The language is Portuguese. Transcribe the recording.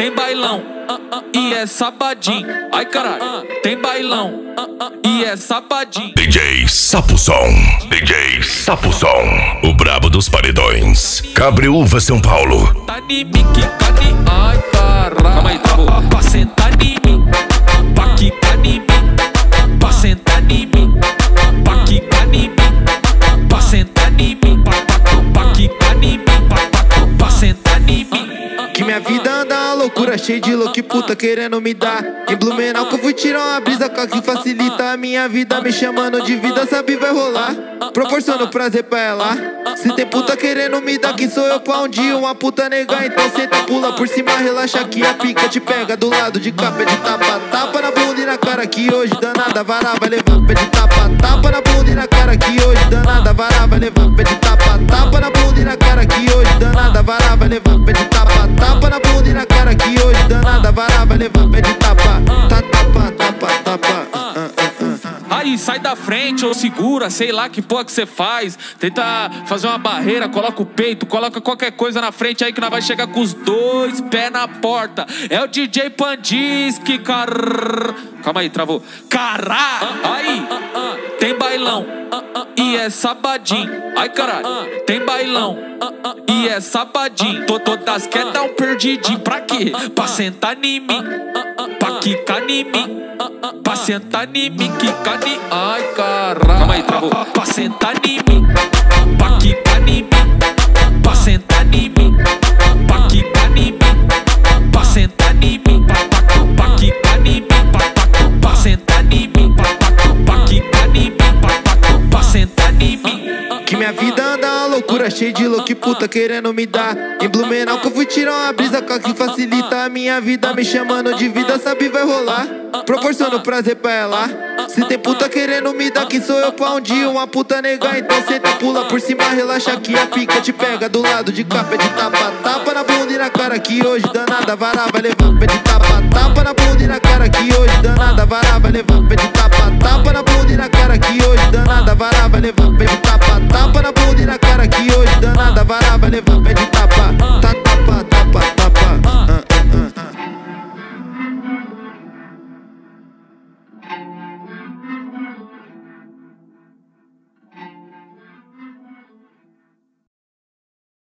tem bailão e é sabadinho. Ai caralho, tem bailão e é sabadinho. DJ Sapusom, DJ Sapusom, o brabo dos paredões. Cabreúva, São Paulo. Tá em mim, quica em mim. Ai caralho, calma aí, travou. Pra sentar em mim, pra quicar em mim, pra sentar em mim, pra quicar em mim, pra sentar em mim, pra quicar em mim, pra sentar em mim. Que minha vida anda uma loucura, cheio de louco e puta querendo me dar. Em Blumenau que eu fui tirar uma brisa com a que facilita a minha vida. Me chamando de vida, sabe vai rolar, proporciono prazer pra ela. Se tem puta querendo me dar, quem sou eu pra um dia uma puta negar? Então senta, pula por cima, relaxa que a pica te pega. Do lado de cá, pé de tapa, tapa na bunda e na cara que hoje danada vara vai levar. Pé de tapa, tapa na bunda e na cara que hoje danada vara vai levar. Pé de tapa, tapa na bunda e na cara que hoje danada vara vai levar. Pé de tapa, tapa na bunda e na cara que hoje danada vara vai levar. Pé de tapa, tapa, tapa, tapa. Aí sai da frente ou segura, sei lá que porra que você faz. Tenta fazer uma barreira, coloca o peito, coloca qualquer coisa na frente aí que nós vai chegar com os dois pés na porta. É o DJ Pandisky, calma aí, travou. Cará, aí, tem bailão e é sabadinho. Ai caralho, tem bailão e é sabadinho. Todas quer dar um perdidinho, pra quê? Pra sentar em mim, pra quicar em mim, pra sentar em mim, quicar em mim. Ai caralho, calma aí, travou. Pra sentar em mim, pra quicar em mim, pra sentar em mim, pra quicar em mim, pra sentar em mim, pra quicar em mim, pra sentar em mim, pra quicar em mim, pra sentar em mim. Que minha vida anda uma loucura, cheio de louco e puta querendo me dar. Em Blumenau que eu fui tirar uma brisa com a que facilita a minha vida. Me chamando de vida, sabe vai rolar, proporciono prazer pra ela. Se tem puta querendo me dar, quem sou eu pra um dia uma puta negar? Então senta, pula por cima, relaxa que a pica te pega. Do lado de cá, pé de tapa, tapa na bunda e na cara que hoje danada vara vai levar. Pé de tapa, tapa na bunda e na cara que hoje danada vara vai levar. Pé de tapa, tapa na bunda e na cara que hoje danada vara vai levar. Pé de tapa, tapa na bunda e na cara que hoje danada vara vai levar. Pé de tapa,